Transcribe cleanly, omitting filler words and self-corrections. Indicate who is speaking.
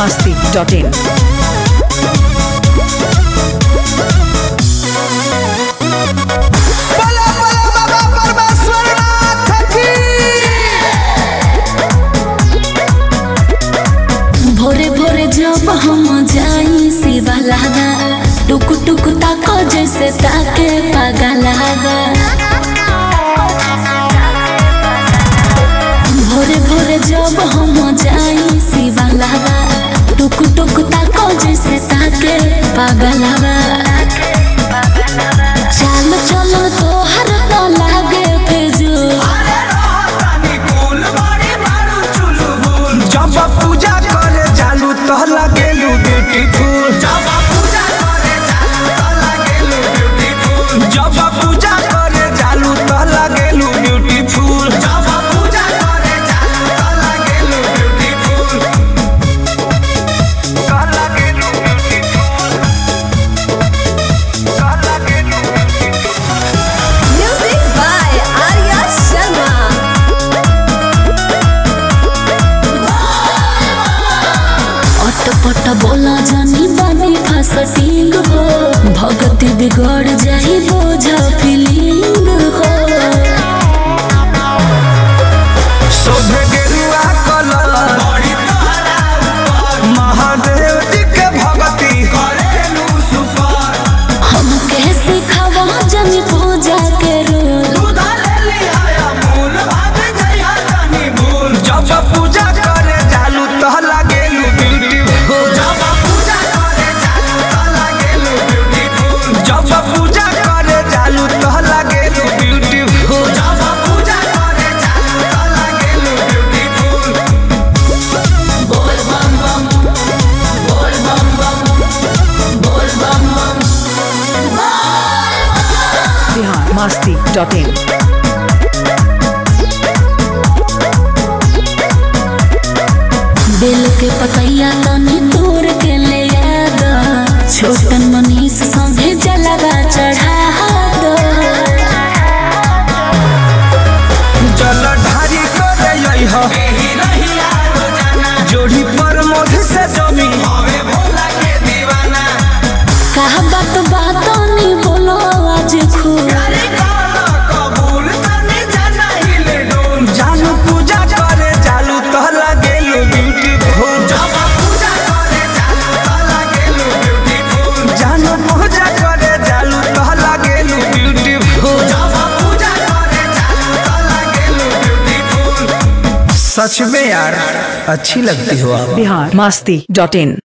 Speaker 1: biharmasti.in.
Speaker 2: भोरे भोरे जब हम जाई शिवालागा टुक टुक ताको जैसे ताके पागलागा। भोरे भोरे जब हम जाई शिवालागा टुक टुक ताको जैसे ताके पागलागा। चल चल तो हर तो लागे फिजूल
Speaker 3: जब पूजा करे जालू तो लगेलू ब्यूटीफुल। जब पूजा करे जालू तो लगेलू beautiful.
Speaker 2: Music by Arya Sharma. अटपट बोला जानी बानी फसटिंग हो भगती बिगड़ जाई बोझ फीलिंग हो।
Speaker 3: शोभे गेरुआ कलर महादेव जी के भगती करेलू सुपर।
Speaker 2: हम कैसे खावा जानी पूजा के रोल
Speaker 3: जब पूजा करे जालू तो लगेलू ब्यूटीफुल। जब पूजा करे जालू तो लगेलू ब्यूटीफुल।
Speaker 2: बोल बम बम बोल बम बम बोल बम बम।
Speaker 1: biharmasti.in.
Speaker 2: बेल के पतैया तनी तोड़ के ले याद छोटन मनीष संगे जलवा चढ़ा दो।
Speaker 3: जल ढारी करे हो जोड़ी पर मोध से जमी
Speaker 2: कहा बात बातनी बोलो आज खूब
Speaker 3: जानू पूजा करे जालू तो लगेलू ब्यूटीफुल। जानू पूजा करे जालू तो लगेलू ब्यूटीफुल। सच में यार अच्छी लगती हो आप।
Speaker 1: biharmasti.in.